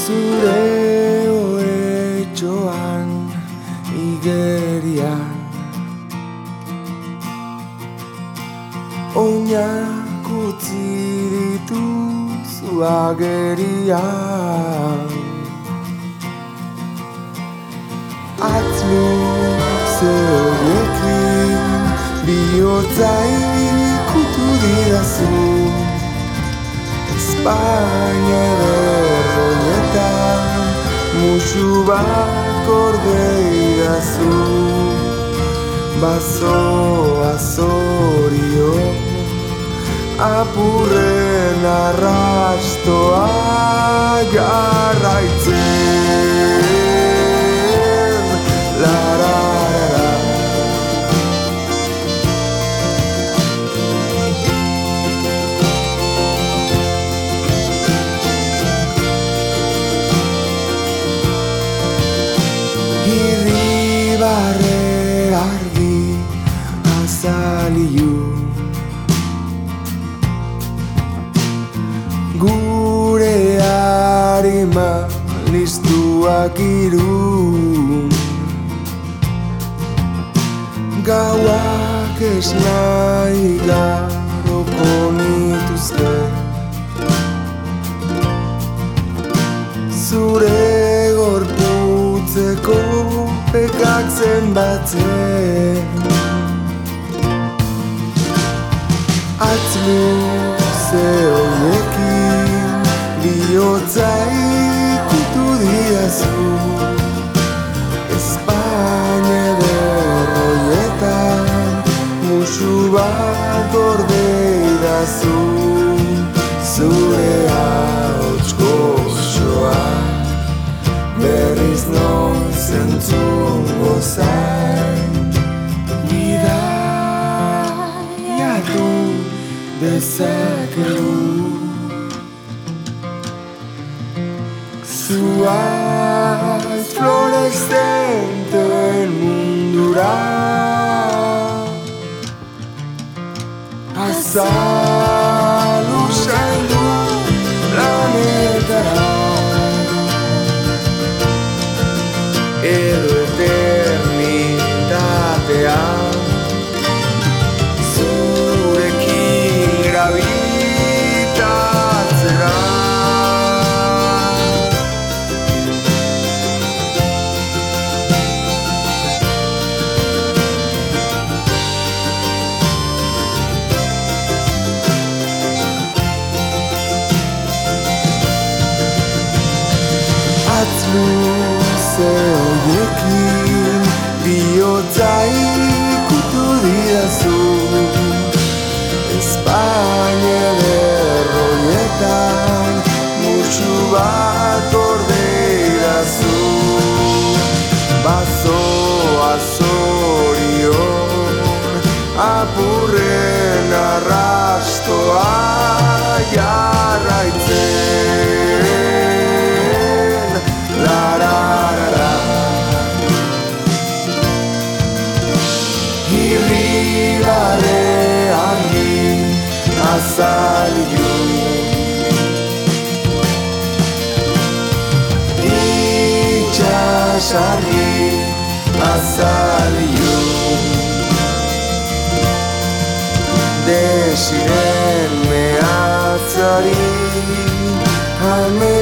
Zure ohetxoan igerian oinak utzi dituzu agerian. Atluze horiekin bihotza ikutu didazu, Espainia ederroietan musu bat gorde idazu. Bazoa zorio apurren arrastoa jarraitzen. La-ra-ra-ra. Irribarre argi azaliu, gure arima listuak irun, gauak esnai garoko nituzke, zure gorputzeko pekak zenbatzen. Atluze horiekin bihotza ikutu didazu, Espainia ederroietan musu bat gorde idazu. Zure ahots goxoa berriz noiz entzungo zain, bidaiatu dezakegu zuhaitz fluoreszenten mundura. Azalu zaindu planetara, edo eternitatea zurekin grabitatzera. Atluze horiekin bihotza ikutu didazu, Espainia ederroietan musu bat gorde idazu. Bazoa zorion apurren arrastoa jarraitzen. La-ra-ra-ra. Irribarre argi azaliu, itxas argi azaliu, desiren mehatzari